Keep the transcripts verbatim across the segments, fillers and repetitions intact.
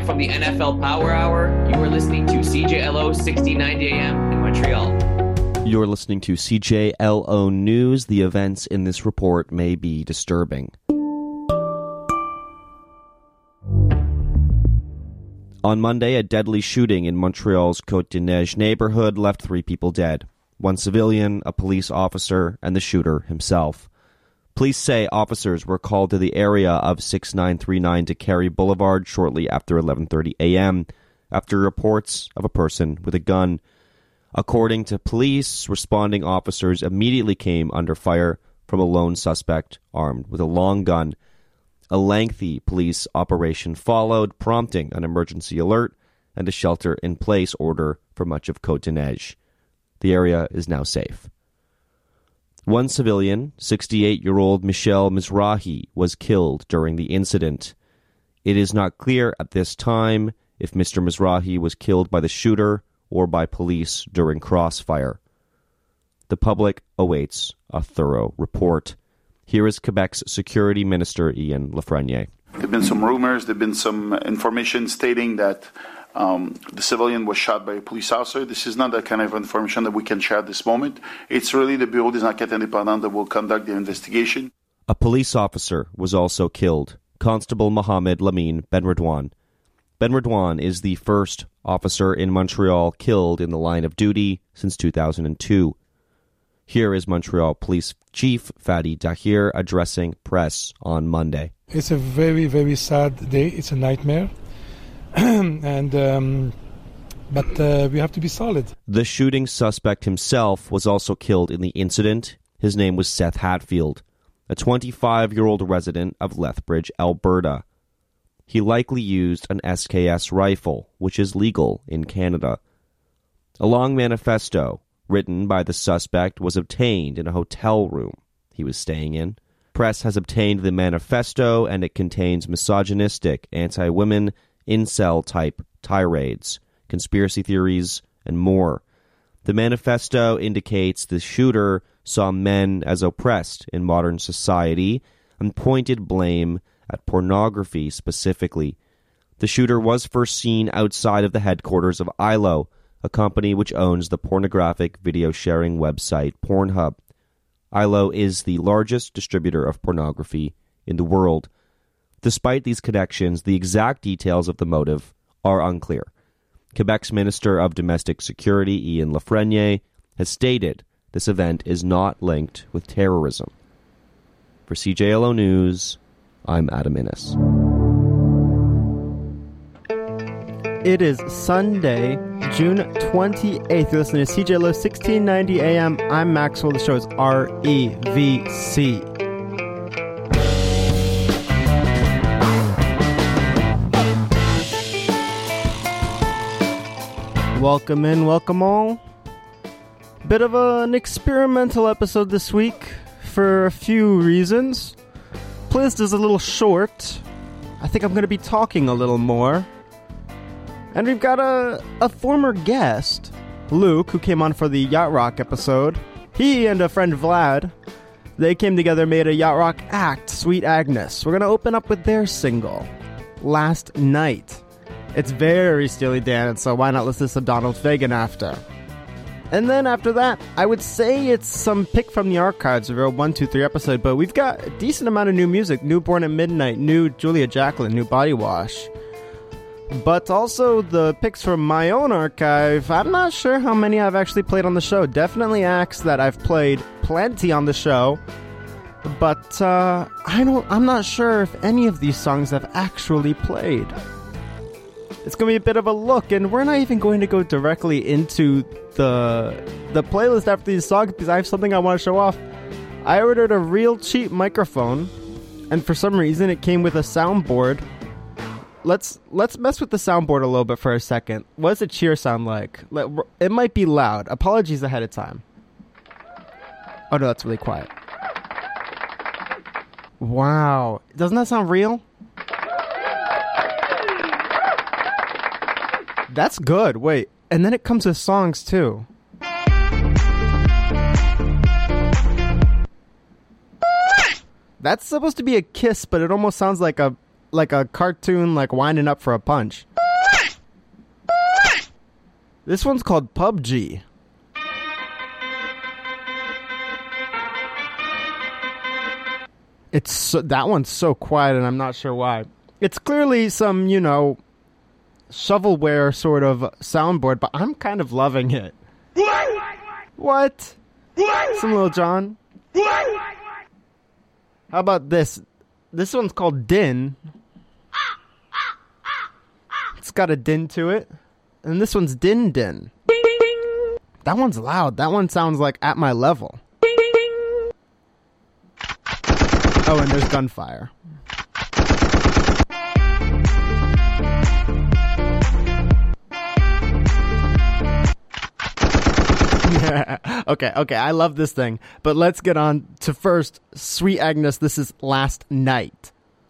from the N F L Power Hour. You are listening to C J L O sixteen ninety A M in Montreal. You're listening to C J L O News. The events in this report may be disturbing. On Monday, a deadly shooting in Montreal's Côte-des-Neiges neighborhood left three people dead. One civilian, a police officer, and the shooter himself. Police say officers were called to the area of sixty-nine thirty-nine de Carey Boulevard shortly after eleven thirty a.m. after reports of a person with a gun. According to police, responding officers immediately came under fire from a lone suspect armed with a long gun. A lengthy police operation followed, prompting an emergency alert and a shelter-in-place order for much of Côte-des-Neiges. The area is now safe. One civilian, sixty-eight-year-old Michel Mizrahi, was killed during the incident. It is not clear at this time if Mister Mizrahi was killed by the shooter or by police during crossfire. The public awaits a thorough report. Here is Quebec's Security Minister, Ian Lafreniere. There have been some rumors, there have been some information stating that um, the civilian was shot by a police officer. This is not that kind of information that we can share at this moment. It's really the Bureau des Enquêtes Indépendantes that will conduct the investigation. A police officer was also killed, Constable Mohamed Lamine Benredouane. Benredouane is the first officer in Montreal killed in the line of duty since two thousand two. Here is Montreal Police Chief Fadi Dahir addressing press on Monday. It's a very, very sad day. It's a nightmare. and um, But uh, we have to be solid. The shooting suspect himself was also killed in the incident. His name was Seth Hatfield, a twenty-five-year-old resident of Lethbridge, Alberta. He likely used an S K S rifle, which is legal in Canada. A long manifesto written by the suspect was obtained in a hotel room he was staying in. Press has obtained the manifesto, and it contains misogynistic, anti-women, incel-type tirades, conspiracy theories, and more. The manifesto indicates the shooter saw men as oppressed in modern society and pointed blame at pornography specifically. The shooter was first seen outside of the headquarters of I L O, a company which owns the pornographic video sharing website Pornhub. I L O is the largest distributor of pornography in the world. Despite these connections, the exact details of the motive are unclear. Quebec's Minister of Domestic Security, Ian Lafreniere, has stated this event is not linked with terrorism. For C J L O News, I'm Adam Innes. It is Sunday, June twenty-eighth. You're listening to C J L O sixteen ninety A M. I'm Maxwell. The show is R E V C. Welcome in, welcome all. Bit of a, an experimental episode this week for a few reasons. Playlist is a little short. I think I'm going to be talking a little more. And we've got a, a former guest, Luke, who came on for the Yacht Rock episode. He and a friend Vlad, they came together, made a Yacht Rock act, Sweet Agnes. We're going to open up with their single, Last Night. It's very Steely Dan, so why not listen to some Donald Fagen after? And then after that, I would say it's some pick from the archives of our one two three episode, but we've got a decent amount of new music. New Born at Midnight, new Julia Jacqueline, new Body Wash. But also the picks from my own archive. I'm not sure how many I've actually played on the show. Definitely acts that I've played plenty on the show. But uh, I don't, I'm not sure if any of these songs I've actually played. It's going to be a bit of a look, and we're not even going to go directly into the the playlist after these songs because I have something I want to show off. I ordered a real cheap microphone, and for some reason it came with a soundboard. Let's let's mess with the soundboard a little bit for a second. What does the cheer sound like? It might be loud. Apologies ahead of time. Oh no, that's really quiet. Wow. Doesn't that sound real? That's good. Wait. And then it comes with songs too. That's supposed to be a kiss, but it almost sounds like a like a cartoon, like winding up for a punch. This one's called P U B G. It's so, that one's so quiet, and I'm not sure why. It's clearly some, you know, shovelware sort of soundboard, but I'm kind of loving it. What? Some Lil Jon? How about this? This one's called Din. It's got a din to it. And this one's Din Din. That one's loud. That one sounds like at my level. Oh, and there's gunfire. Yeah. Okay, okay, I love this thing. But let's get on to first, Sweet Agnes, this is Last Night.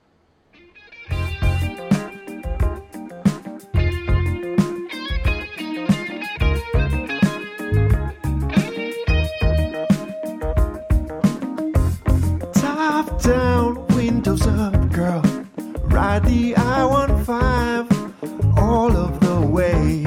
Top down, windows up, girl. Ride the I fifteen all of the way.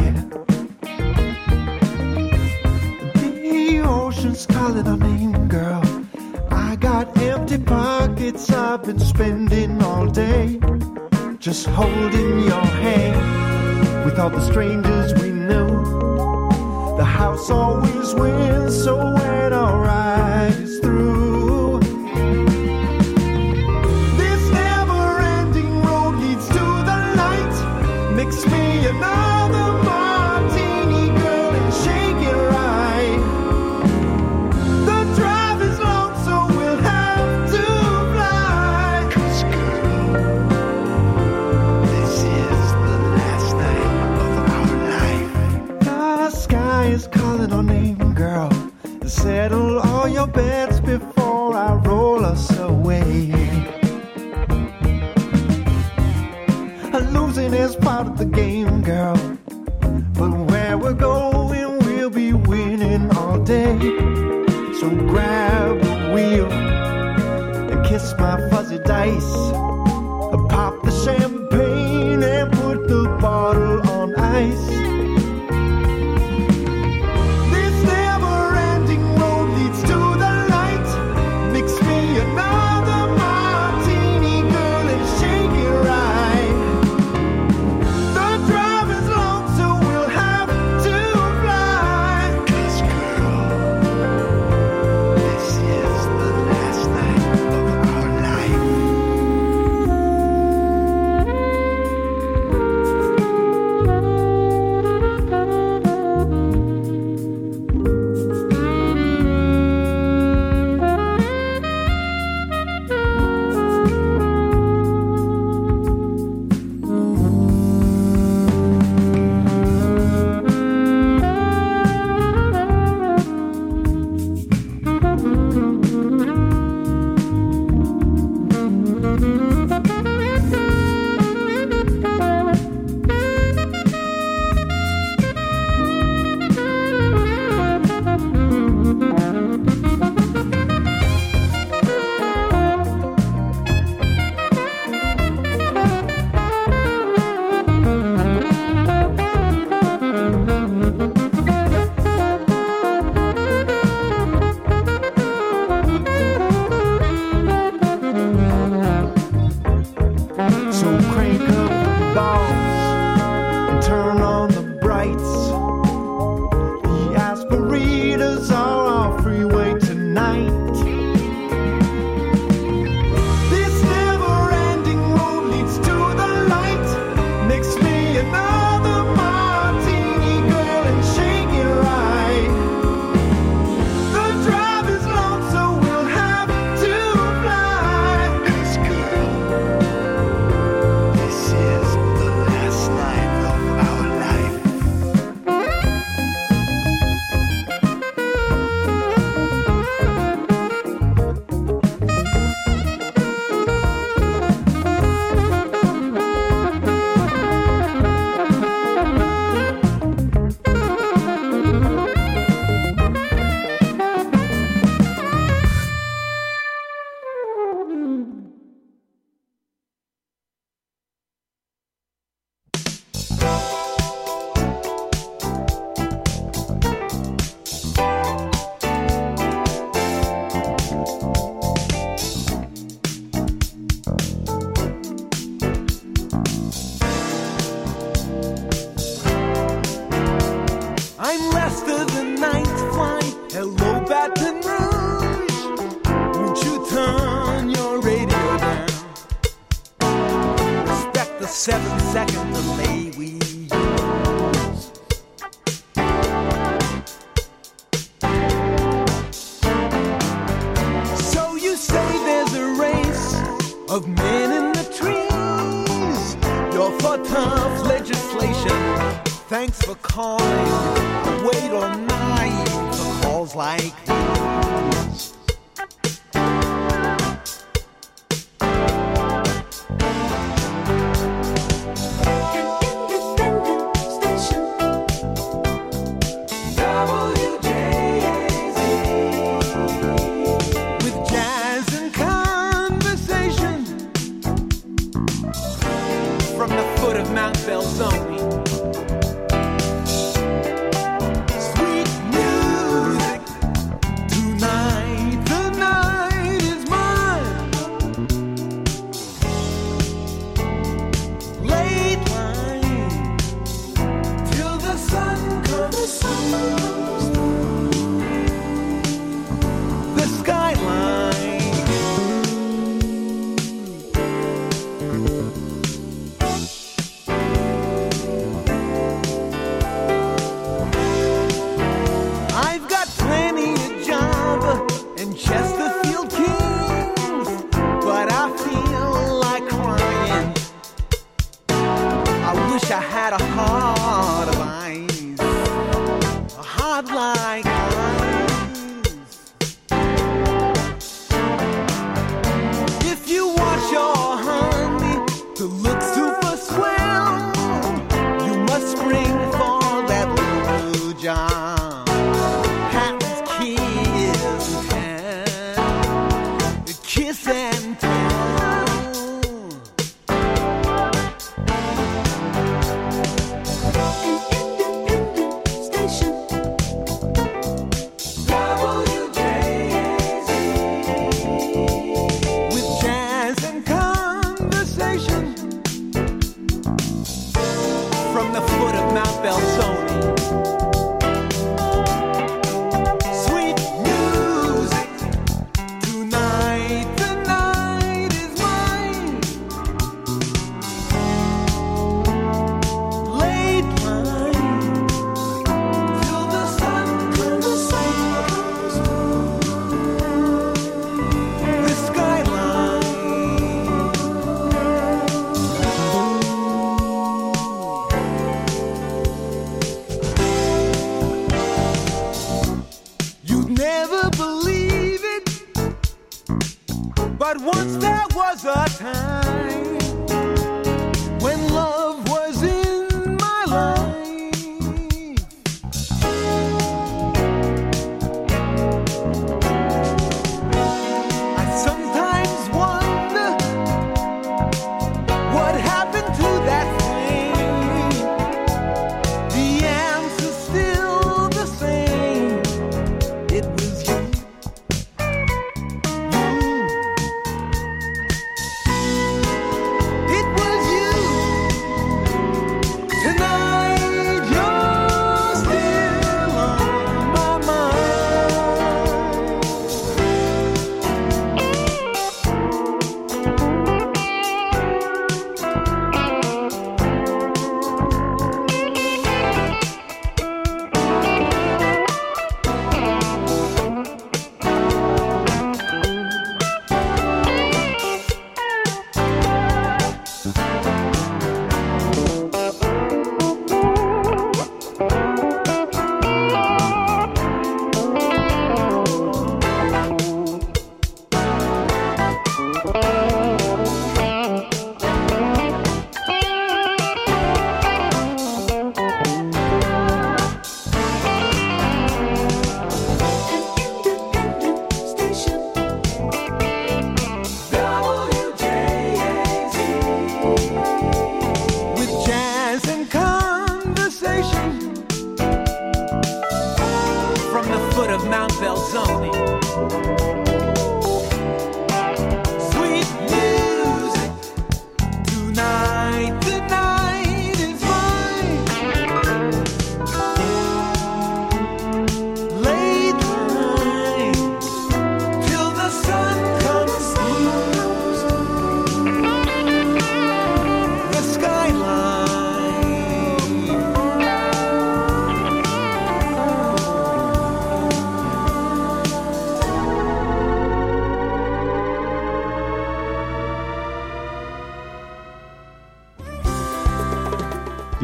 The ocean's calling our name, girl. I got empty pockets, I've been spending all day just holding your hand. With all the strangers we knew, the house always wins, so when our ride is through, this never-ending road leads to the light. Mix me another martini, girl, and shake it right. The drive is long, so we'll have to fly. 'Cause girl, this is the last night of our life. The sky is calling our name, girl. Settle all your bets before I roll us away. Losing is part of the game, girl. But where we're going, we'll be winning all day. So grab the wheel and kiss my fuzzy dice. Pop the champagne and put the bottle on ice. This never-ending road leads to the light. Mix me another martini, girl, and shake it right. The drive is long, so we'll have to fly. 'Cause girl, this is the last night of our life. second delay we use. So you say there's a race of men in the trees. You're for tough legislation. Thanks for calling. Wait all night for calls like these.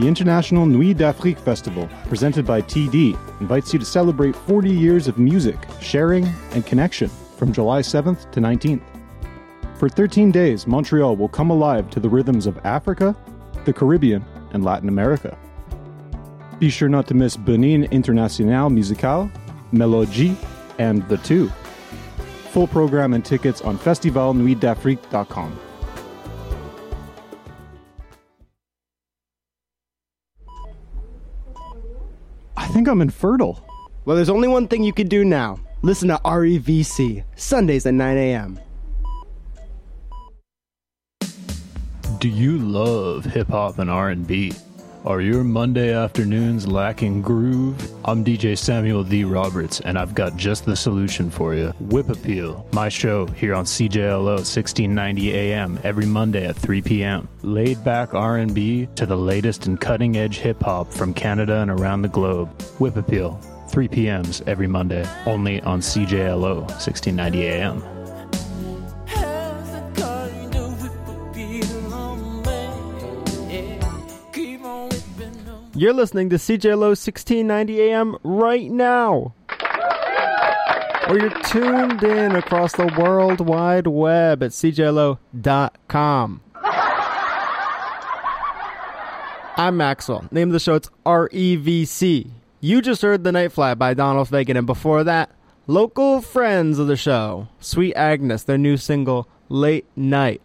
The International Nuit d'Afrique Festival, presented by T D, invites you to celebrate forty years of music, sharing, and connection from July seventh to nineteenth. For thirteen days, Montreal will come alive to the rhythms of Africa, the Caribbean, and Latin America. Be sure not to miss Benin International Musical, Melodie, and The Two. Full program and tickets on festival nuit d'afrique dot com. I think I'm infertile. Well, there's only one thing you can do now. Listen to R E V C, Sundays at nine a.m. Do you love hip-hop and R and B? Are your Monday afternoons lacking groove? I'm D J Samuel D. Roberts, and I've got just the solution for you. Whip Appeal, my show here on C J L O sixteen ninety A M every Monday at three p.m. Laid-back R and B to the latest and cutting-edge hip-hop from Canada and around the globe. Whip Appeal, three p.m.s every Monday, only on C J L O sixteen ninety A M. You're listening to C J L O sixteen ninety A M right now. Or you're tuned in across the World Wide Web at C J L O dot com. I'm Maxwell. Name of the show, it's R E V C. You just heard The Night Fly by Donald Fagen, and before that, local friends of the show, Sweet Agnes, their new single, Late Night.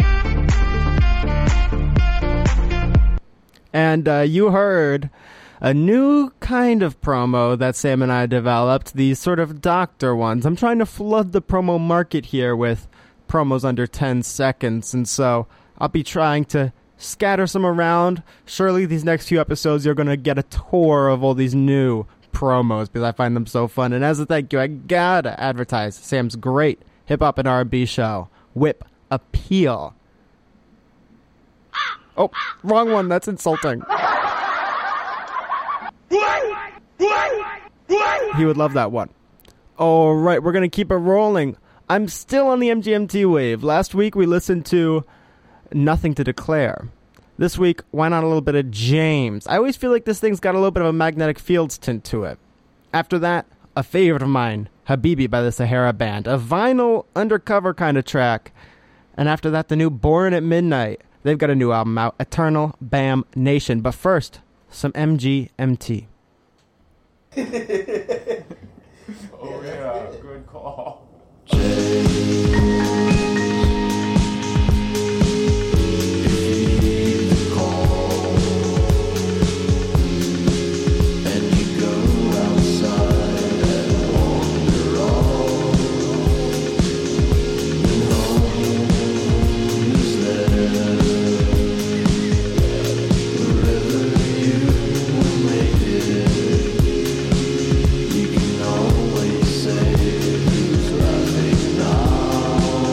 And uh, you heard a new kind of promo that Sam and I developed, these sort of doctor ones. I'm trying to flood the promo market here with promos under ten seconds, and so I'll be trying to scatter some around. Surely these next few episodes you're going to get a tour of all these new promos because I find them so fun. And as a thank you, I gotta advertise Sam's great hip-hop and R and B show, Whip Appeal. Oh, wrong one. That's insulting. He would love that one. All right, we're going to keep it rolling. I'm still on the M G M T wave. Last week we listened to Nothing to Declare. This week, why not a little bit of James? I always feel like this thing's got a little bit of a Magnetic Fields tint to it. After that, a favorite of mine, Habibi by the Sahara Band. A vinyl undercover kind of track. And after that, the new Born at Midnight. They've got a new album out, Eternal Bam Nation. But first, some M G M T. Oh, yeah. Good call. You can always say who's laughing now.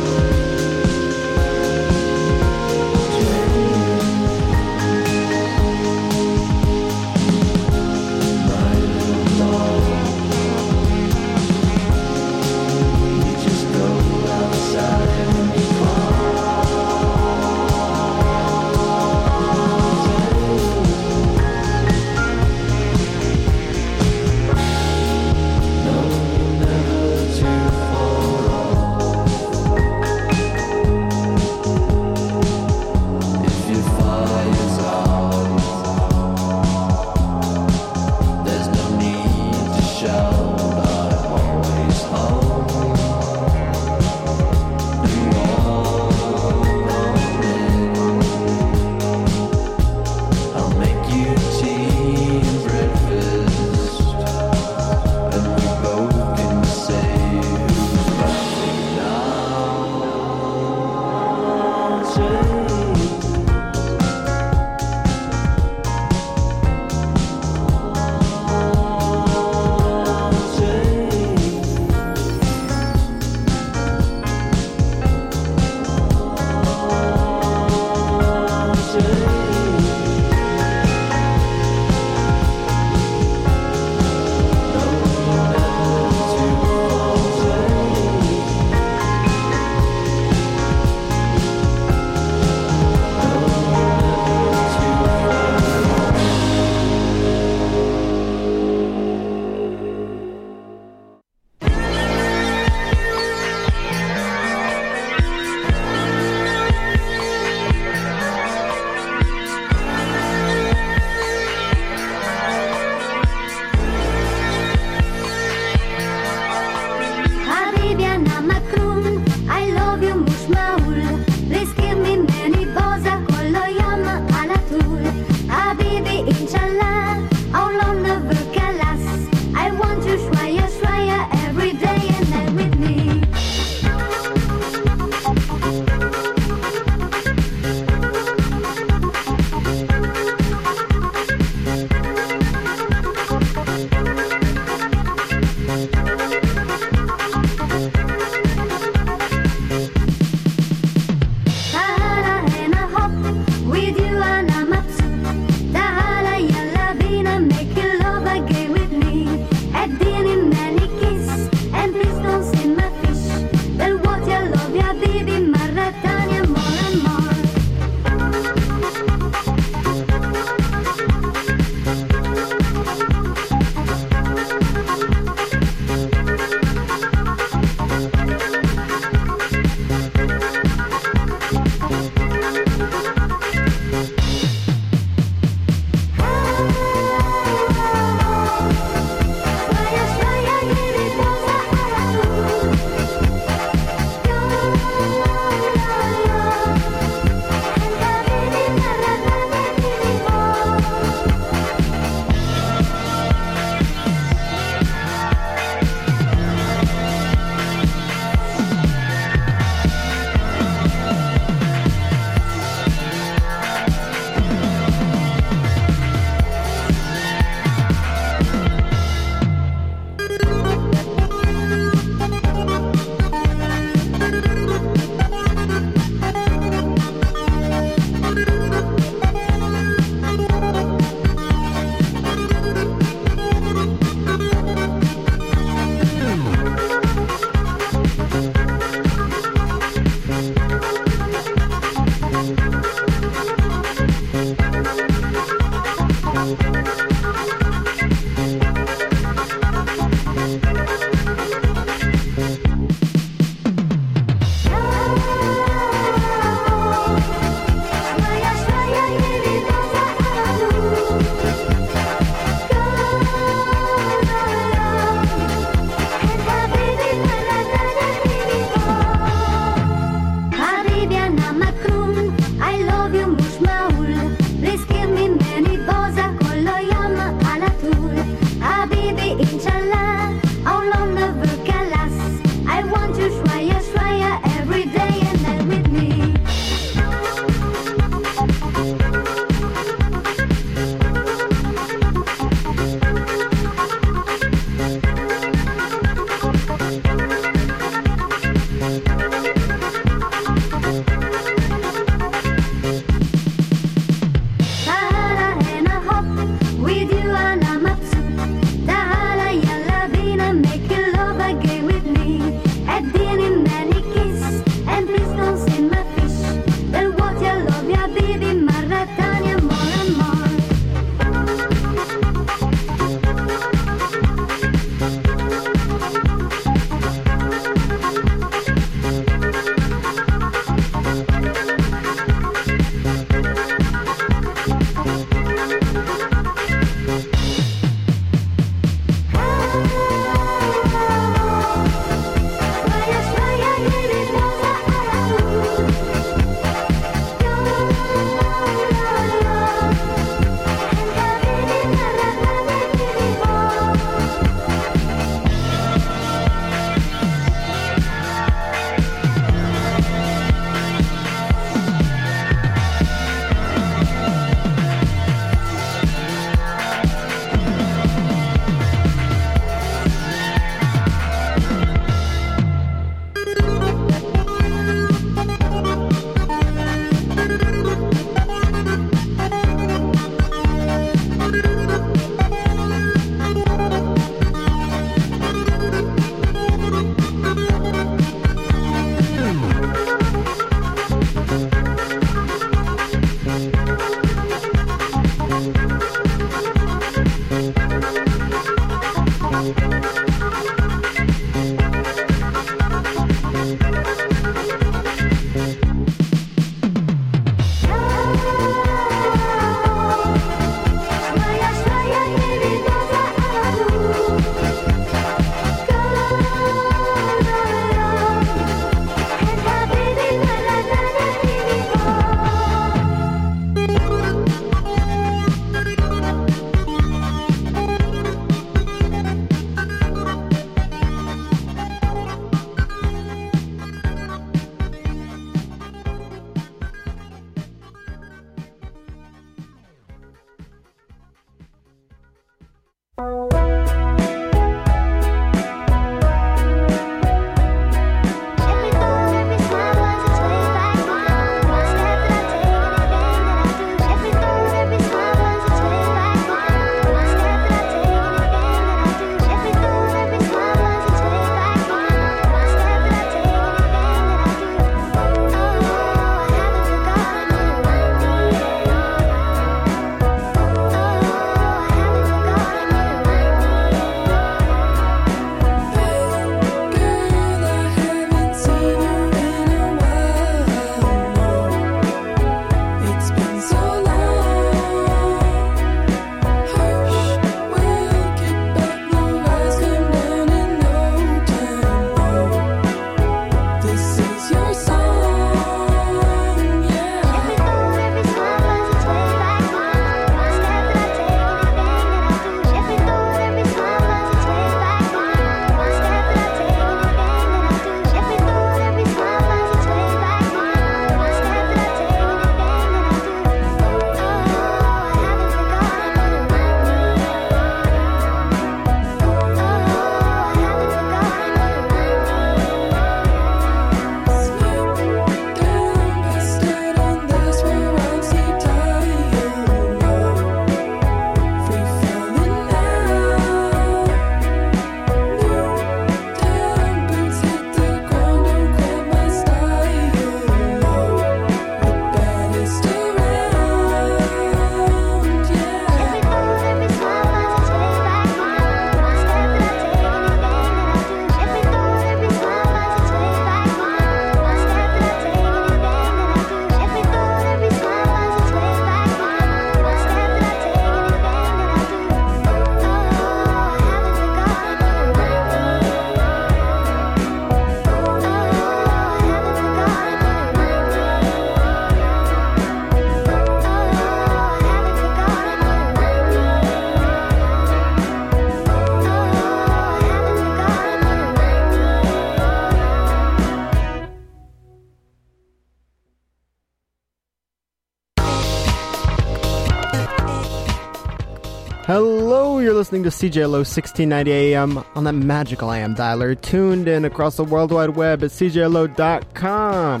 Hello, you're listening to C J L O sixteen ninety A M on that magical A M dialer, tuned in across the World Wide Web at C J L O dot com.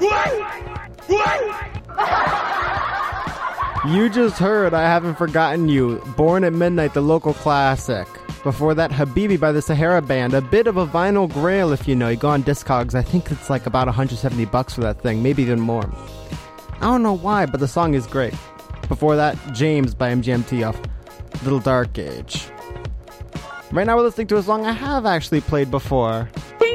You just heard I Haven't Forgotten You, Born at Midnight, the local classic. Before that, Habibi by the Sahara Band, a bit of a vinyl grail if you know. You go on Discogs, I think it's like about one hundred seventy bucks for that thing, maybe even more. I don't know why, but the song is great. Before that, James by M G M T off Little Dark Age. Right now we're listening to a song I have actually played before.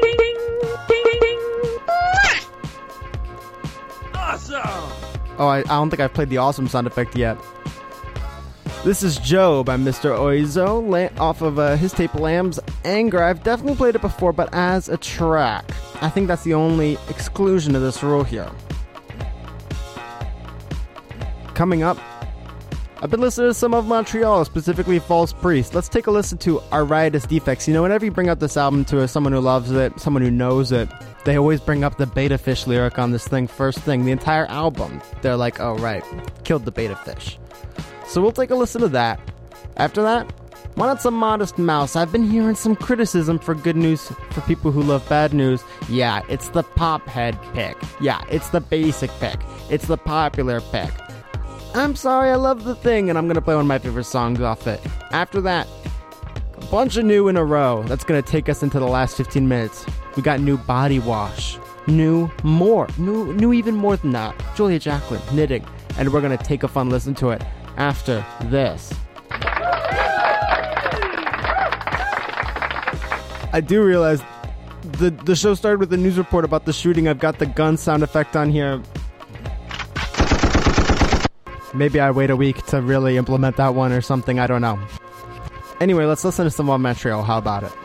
Awesome! Oh, I, I don't think I've played the awesome sound effect yet. This is Joe by Mister Oizo, la- off of uh, his tape Lamb's Anger. I've definitely played it before, but as a track. I think that's the only exclusion to this rule here. Coming up, I've been listening to some of Montreal, specifically False Priest. Let's take a listen to Our Riotous Defects. You know, whenever you bring up this album to someone who loves it, someone who knows it, they always bring up the Beta Fish lyric on this thing first thing. The entire album, they're like, oh right, killed the Beta Fish. So we'll take a listen to that. After that, why not some Modest Mouse? I've been hearing some criticism for good news for people who love bad news. Yeah, it's the pop head pick. Yeah, it's the basic pick. It's the popular pick. I'm sorry, I love the thing, and I'm going to play one of my favorite songs off it. After that, a bunch of new in a row. That's going to take us into the last fifteen minutes. We got new Body Wash. New more. New, new even more than that. Julia Jacqueline, Knitting. And we're going to take a fun listen to it after this. I do realize the the show started with a news report about the shooting. I've got the gun sound effect on here. Maybe I wait a week to really implement that one or something. I don't know. Anyway, let's listen to some of Montreal. How about it?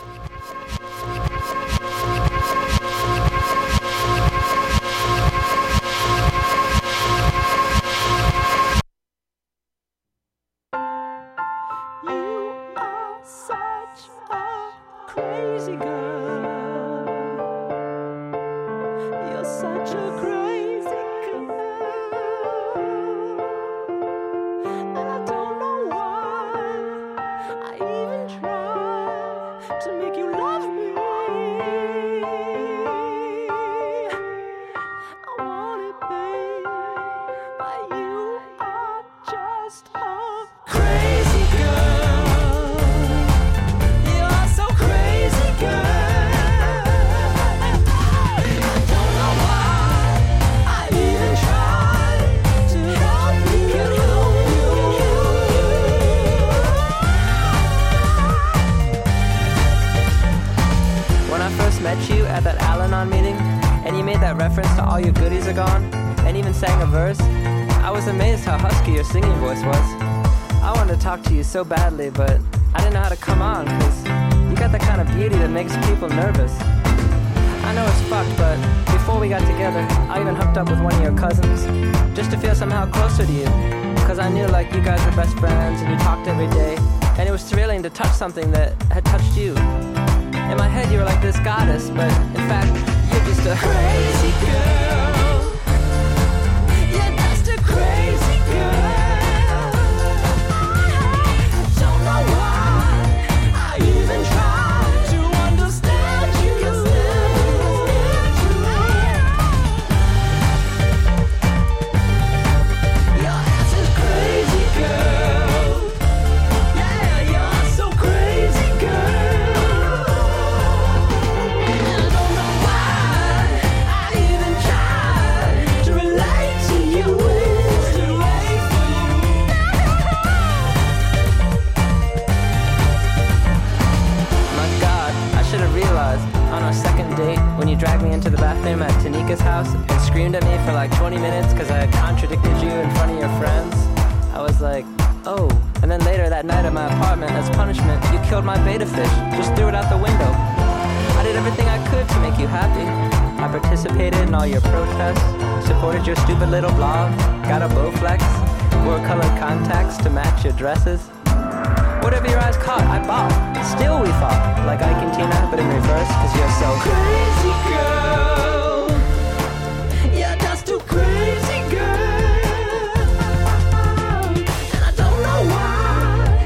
So badly, but I didn't know how to come on, cause you got the kind of beauty that makes people nervous. I know it's fucked, but before we got together, I even hooked up with one of your cousins, just to feel somehow closer to you, cause I knew like you guys were best friends and you talked every day, and it was thrilling to touch something that had touched you. In my head you were like this goddess, but in fact, you're just a crazy girl. You're just a crazy girl. At Tanika's house and screamed at me for like twenty minutes because I had contradicted you in front of your friends. I was like, oh. And then later that night at my apartment, as punishment, you killed my Beta Fish, just threw it out the window. I did everything I could to make you happy. I participated in all your protests, supported your stupid little blog, got a Bowflex, wore colored contacts to match your dresses. Whatever your eyes caught, I bought. Still we fought, like Ike and Tina, but in reverse, cause you're so crazy girl. You're just too crazy girl. And I don't know why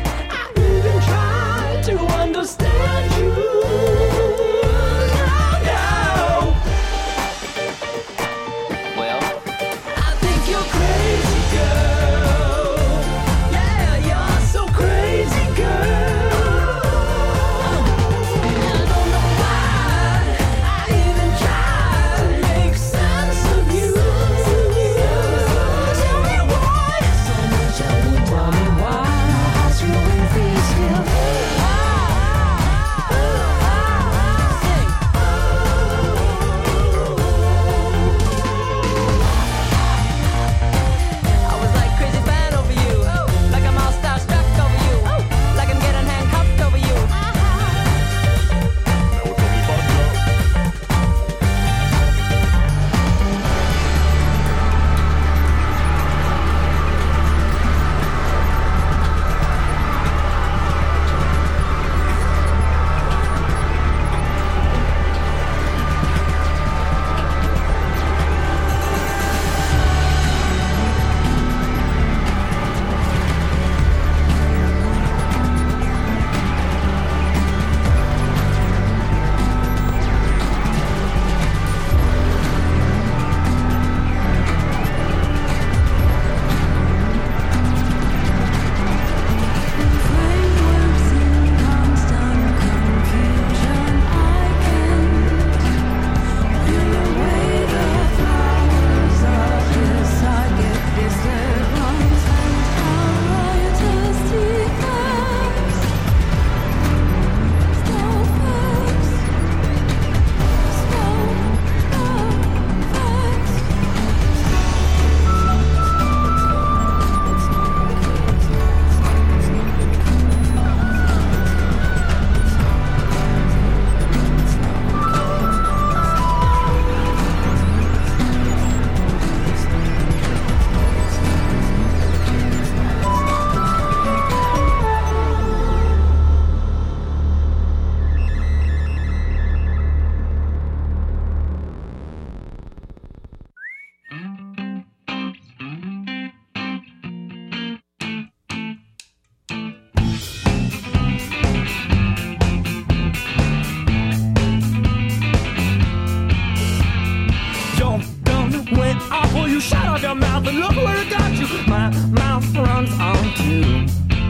runs on too.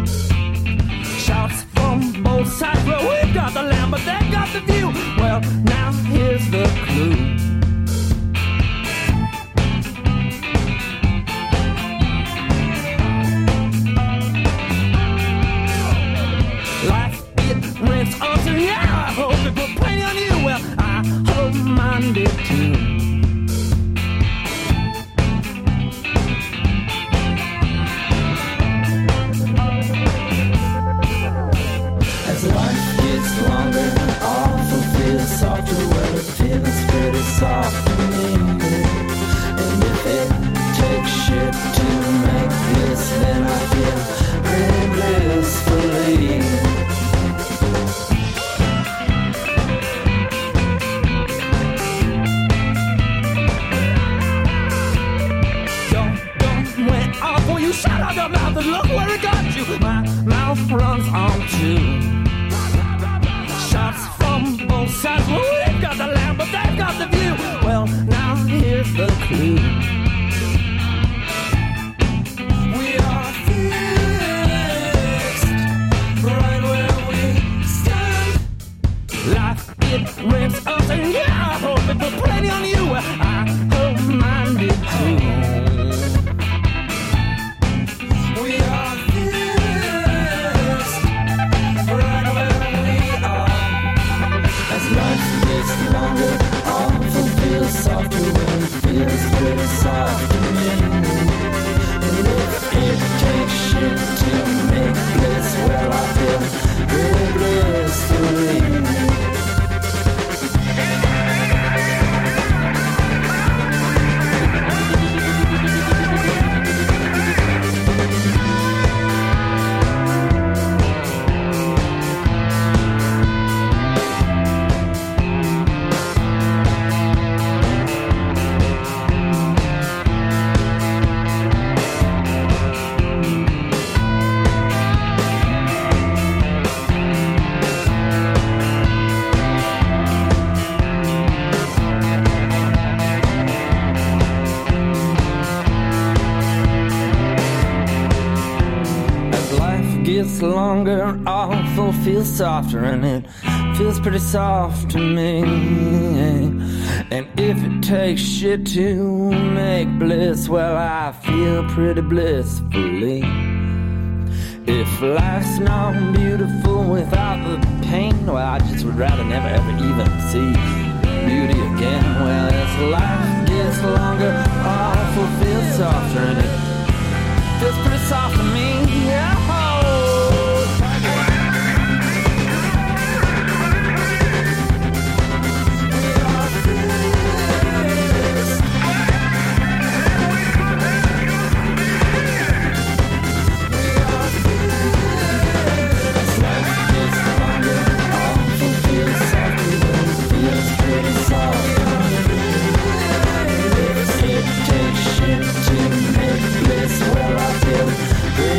Shots from both sides. Well, we've got the land, but they've got the view. Well, now here's the clue. Life, it rents on to, yeah, I hope it put plenty on you. Well, I hope mine did too. As life gets longer and awful feels softer, well it feels pretty soft to me. And if it takes shit to make this, then I feel pretty blissfully. Don't, don't went off when you shut out your mouth and look where it got you. My mouth runs on too. Shots from both sides. Well, we've got the land, but they've got the view. Well, now here's the clue. We are fixed right where we stand. Life, it rents us, and yeah, I hope it put plenty on you. Well, I hope mine did too. We are fixed right where we are. As life gets longer, awful feels softer when it feels pretty soft to me. And if it takes shit to make bliss, well, I feel really blissfully. Gets longer, awful feels softer, and it feels pretty soft to me. And if it takes shit to make bliss, well, I feel pretty blissfully. If life's not beautiful without the pain, well, I just would rather never ever even see beauty again. Well, as life gets longer, awful feels softer, and it feels pretty soft to me. Yeah. Well, I feel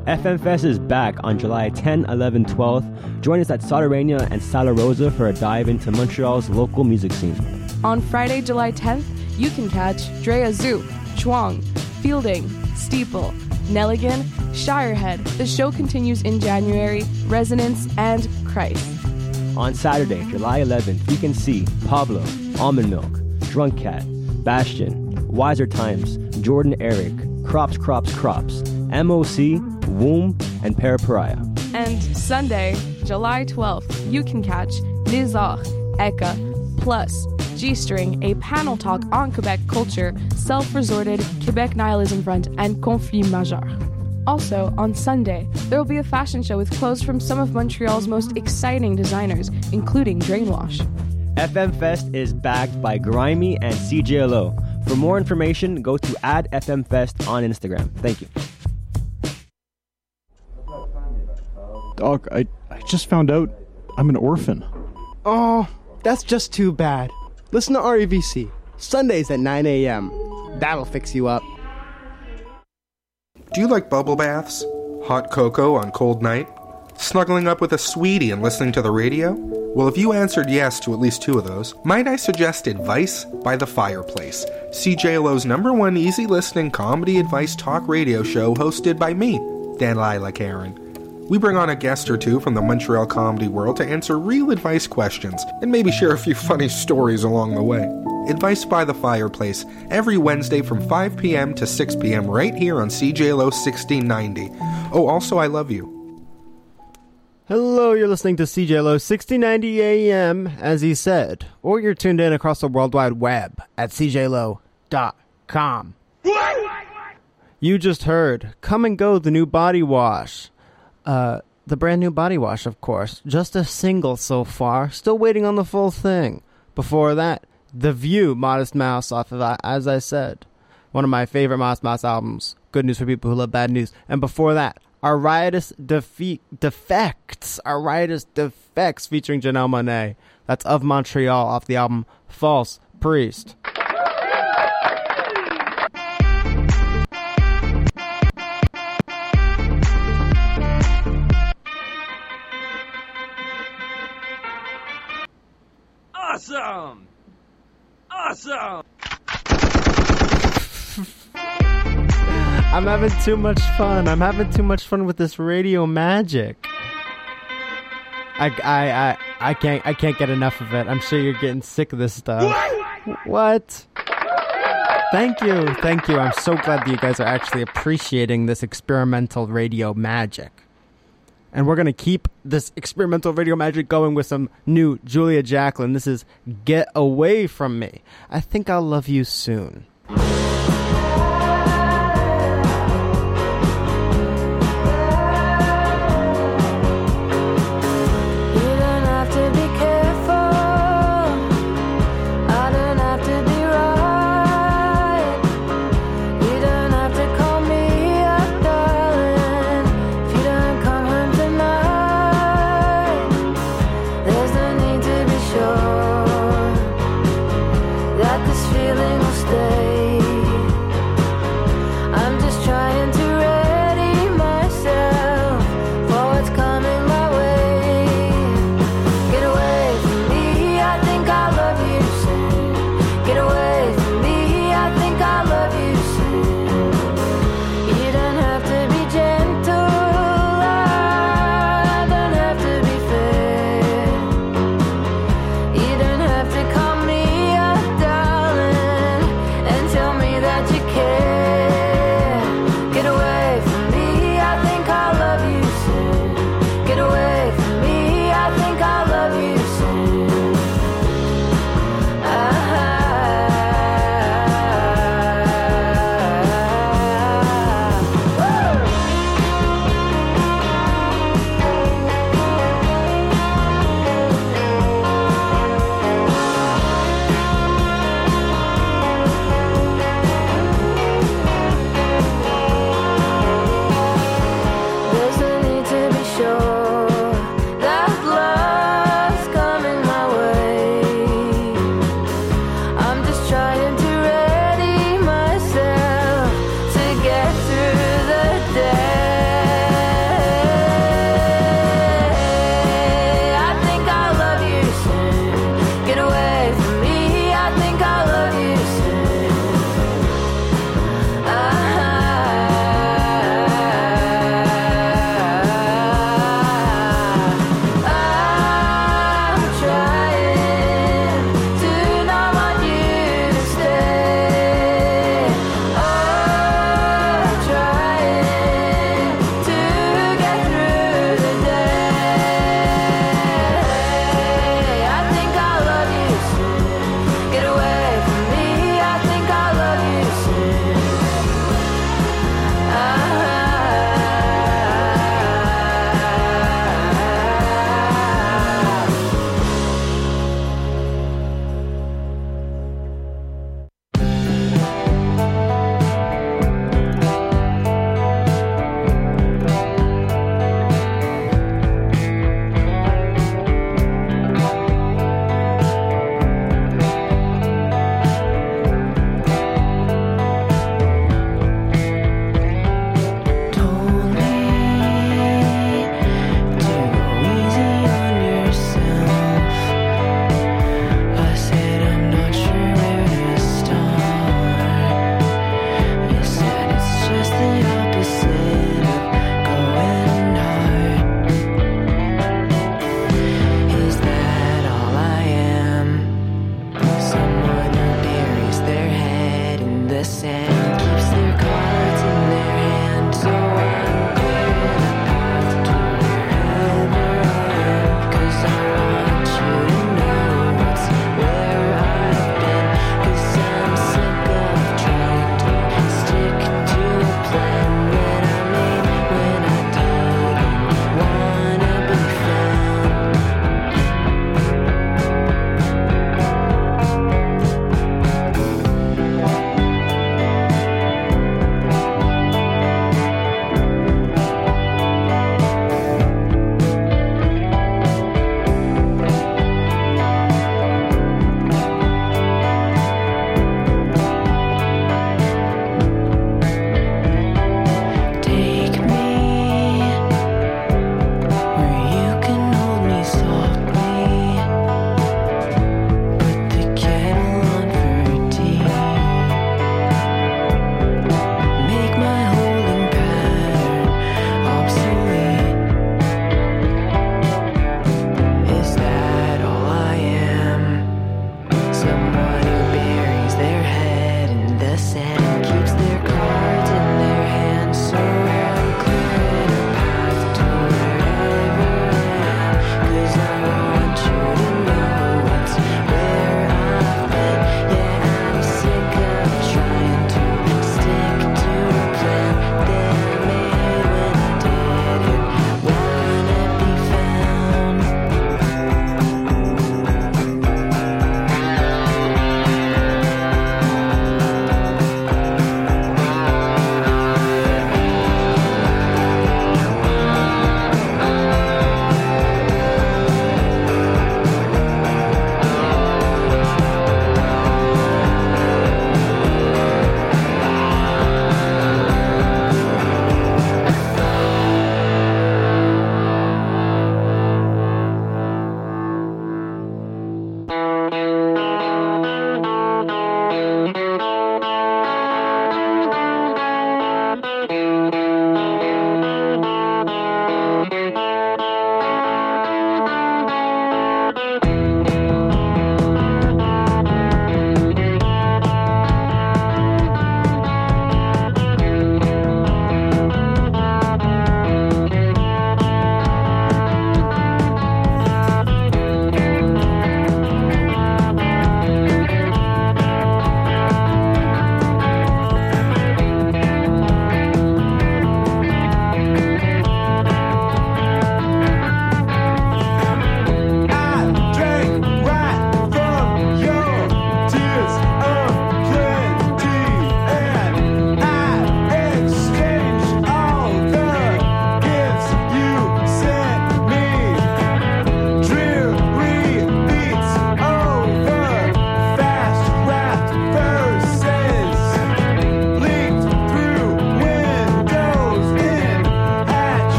F M Fest is back on July tenth, eleventh, twelfth. Join us at Soterania and Sala Rosa for a dive into Montreal's local music scene. On Friday, July tenth, you can catch Drea Zoo, Chuang, Fielding, Steeple, Nelligan, Shirehead. The show continues in January, Resonance, and Christ. On Saturday, July eleventh, you can see Pablo, Almond Milk, Drunk Cat, Bastion, Wiser Times, Jordan Eric, Crops, Crops, Crops, M O C, Womb, and Parapariah. And Sunday, July twelfth, you can catch Nizar, Eka, Plus, G-String, a panel talk on Quebec culture, self-resorted, Quebec Nihilism Front, and Conflit Majeur. Also, on Sunday, there will be a fashion show with clothes from some of Montreal's most exciting designers, including Drainwash. F M Fest is backed by Grimy and C J L O. For more information, go to at F M Fest on Instagram. Thank you. Doc, I, I just found out I'm an orphan. Oh, that's just too bad. Listen to R E V C, Sundays at nine a.m. That'll fix you up. Do you like bubble baths? Hot cocoa on cold night? Snuggling up with a sweetie and listening to the radio? Well, if you answered yes to at least two of those, might I suggest Advice by the Fireplace, C J L O's number one easy listening comedy advice talk radio show hosted by me, Delilah Karen. We bring on a guest or two from the Montreal comedy world to answer real advice questions and maybe share a few funny stories along the way. Advice by the Fireplace, every Wednesday from five p.m. to six p.m. right here on C J L O sixteen ninety. Oh, also, I love you. Hello, you're listening to C J L O sixteen ninety A M, as he said, or you're tuned in across the World Wide Web at C J L O dot com. You just heard Come and Go, the new body wash. Uh, the brand new body wash, of course. Just a single so far. Still waiting on the full thing. Before that, The View, Modest Mouse, off of, as I said, one of my favorite Modest Mouse albums. Good news for people who love bad news. And before that, Our Riotous Defe- Defects. Our Riotous Defects featuring Janelle Monáe. That's Of Montreal off the album False Priest. Awesome! Awesome! I'm having too much fun. I'm having too much fun with this radio magic. I, I, I, I can't I can't get enough of it. I'm sure you're getting sick of this stuff. What? Thank you. Thank you. I'm so glad that you guys are actually appreciating this experimental radio magic. And we're going to keep this experimental radio magic going with some new Julia Jacklin. This is Get Away From Me. I think I'll love you soon. That this feeling will stay.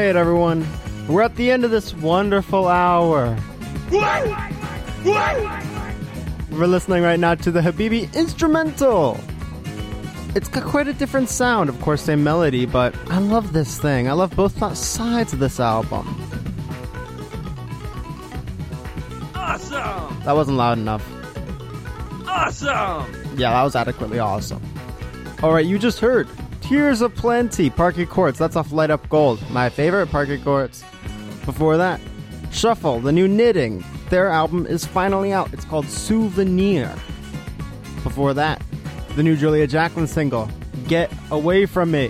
right, everyone. We're at the end of this wonderful hour. We're listening right now to the Habibi instrumental. It's got quite a different sound, of course, same melody, but I love this thing. I love both sides of this album. Awesome! That wasn't loud enough. Awesome! Yeah, that was adequately awesome. Alright, you just heard Tears of Plenty, Parquet Courts. That's off Light Up Gold. My favorite, Parquet Courts. Before that, Shuffle, the new Knitting. Their album is finally out. It's called Souvenir. Before that, the new Julia Jacklin single, Get Away From Me.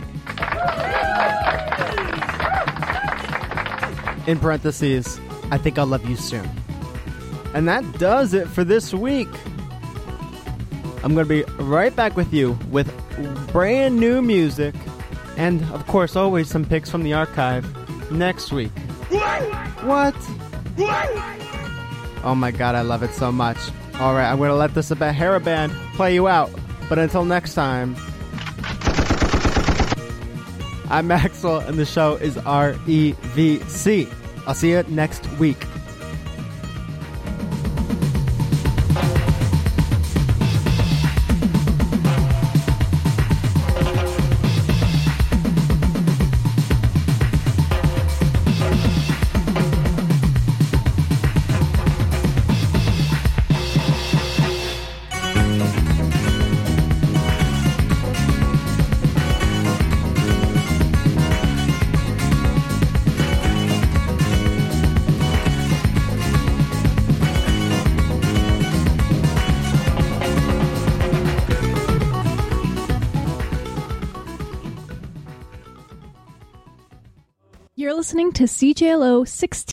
In parentheses, I Think I'll Love You Soon. And that does it for this week. I'm going to be right back with you with brand new music and, of course, always some picks from the archive next week. What? Oh my god, I love it so much. Alright, I'm going to let this Bahara band play you out. But until next time, I'm Maxwell and the show is R E V C. I'll see you next week. You're listening to C J L O sixteen